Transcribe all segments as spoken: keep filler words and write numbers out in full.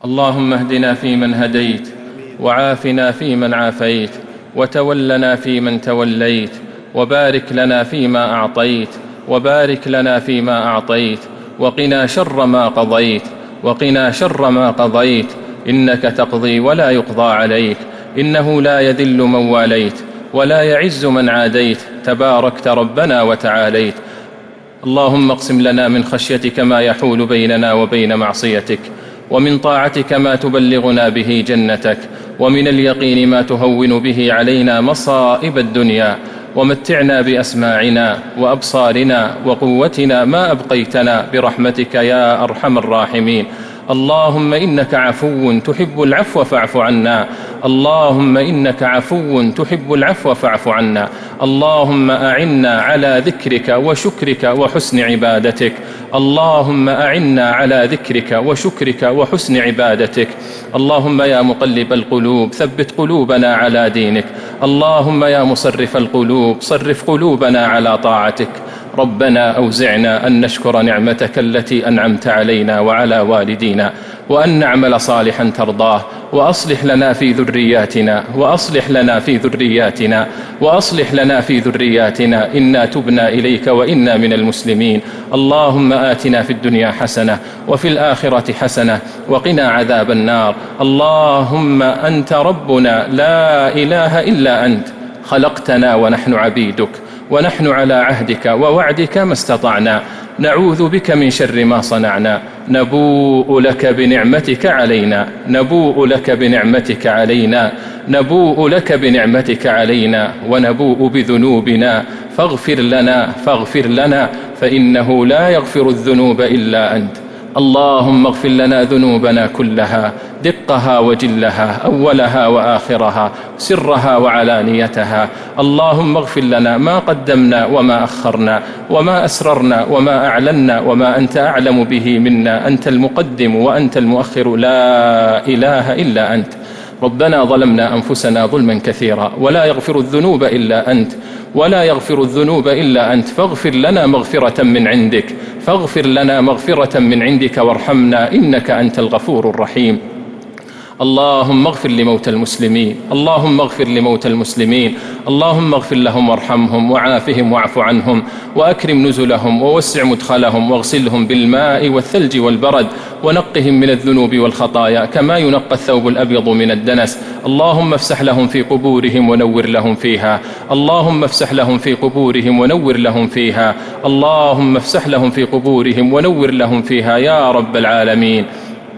اللهم اهدنا فيمن هديت، وعافنا فيمن عافيت، وتولنا فيمن توليت، وبارك لنا فيما أعطيت وبارك لنا فيما أعطيت وقنا شر ما قضيت وقنا شر ما قضيت إنك تقضي ولا يقضى عليك، إنه لا يذل من واليت ولا يعز من عاديت، تباركت ربنا وتعاليت. اللهم اقسم لنا من خشيتك ما يحول بيننا وبين معصيتك، ومن طاعتك ما تبلغنا به جنتك، ومن اليقين ما تهون به علينا مصائب الدنيا، ومتعنا بأسماعنا وأبصارنا وقوتنا ما أبقيتنا برحمتك يا أرحم الراحمين. اللهم إنك عفو تحب العفو فاعف عنا اللهم إنك عفو تحب العفو فاعف عنا اللهم أعنا على ذكرك وشكرك وحسن عبادتك اللهم أعنا على ذكرك وشكرك وحسن عبادتك. اللهم يا مقلب القلوب ثبت قلوبنا على دينك، اللهم يا مصرف القلوب صرف قلوبنا على طاعتك. ربنا أوزعنا أن نشكر نعمتك التي أنعمت علينا وعلى والدينا، وأن نعمل صالحا ترضاه، وأصلح لنا في ذرياتنا وأصلح لنا في ذرياتنا وأصلح لنا في ذرياتنا إنا تبنا إليك وإنا من المسلمين. اللهم آتنا في الدنيا حسنة وفي الآخرة حسنة وقنا عذاب النار. اللهم أنت ربنا لا إله إلا أنت، خلقتنا ونحن عبيدك، ونحن على عهدك ووعدك ما استطعنا، نعوذ بك من شر ما صنعنا، نبوء لك بنعمتك علينا نبوء لك بنعمتك علينا نبوء لك بنعمتك علينا ونبوء بذنوبنا، فاغفر لنا فاغفر لنا فإنه لا يغفر الذنوب إلا أنت. اللهم اغفر لنا ذنوبنا كلها، دقها وجلها، أولها وآخرها، سرها وعلانيتها. اللهم اغفر لنا ما قدمنا وما أخرنا، وما أسررنا وما أعلنا، وما أنت أعلم به منا، أنت المقدم وأنت المؤخر، لا إله إلا أنت. ربنا ظلمنا أنفسنا ظلما كثيرا، ولا يغفر الذنوب إلا أنت ولا يغفر الذنوب إلا أنت فاغفر لنا مغفرة من عندك فاغفر لنا مغفرة من عندك وارحمنا إنك أنت الغفور الرحيم. اللهم اغفر لموتى المسلمين اللهم اغفر لموتى المسلمين اللهم اغفر لهم وارحمهم وعافهم واعف عنهم وأكرم نزلهم ووسع مدخلهم واغسلهم بالماء والثلج والبرد ونقهم من الذنوب والخطايا كما ينقى الثوب الأبيض من الدنس. اللهم افسح لهم في قبورهم ونور لهم فيها اللهم افسح لهم في قبورهم ونور لهم فيها اللهم افسح لهم في قبورهم ونور لهم فيها يا رب العالمين.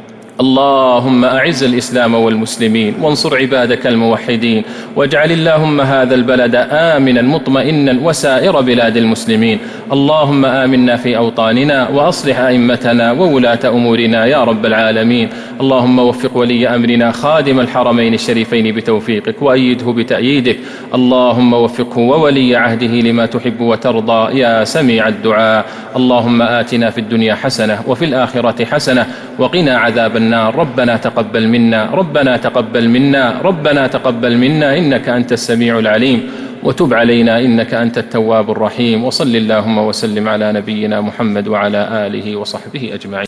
اللهم أعز الإسلام والمسلمين وانصر عبادك الموحدين، واجعل اللهم هذا البلد آمنا مطمئنا وسائر بلاد المسلمين. اللهم آمنا في أوطاننا وأصلح أئمتنا وولاة أمورنا يا رب العالمين. اللهم وفق ولي أمرنا خادم الحرمين الشريفين بتوفيقك وأيده بتأييدك. اللهم وفقه وولي عهده لما تحب وترضى يا سميع الدعاء. اللهم آتنا في الدنيا حسنة وفي الآخرة حسنة وقنا عذاب النار. ربنا تقبل منا ربنا تقبل منا ربنا تقبل منا إنك أنت السميع العليم، وتب علينا إنك أنت التواب الرحيم. وصل اللهم وسلم على نبينا محمد وعلى آله وصحبه أجمعين.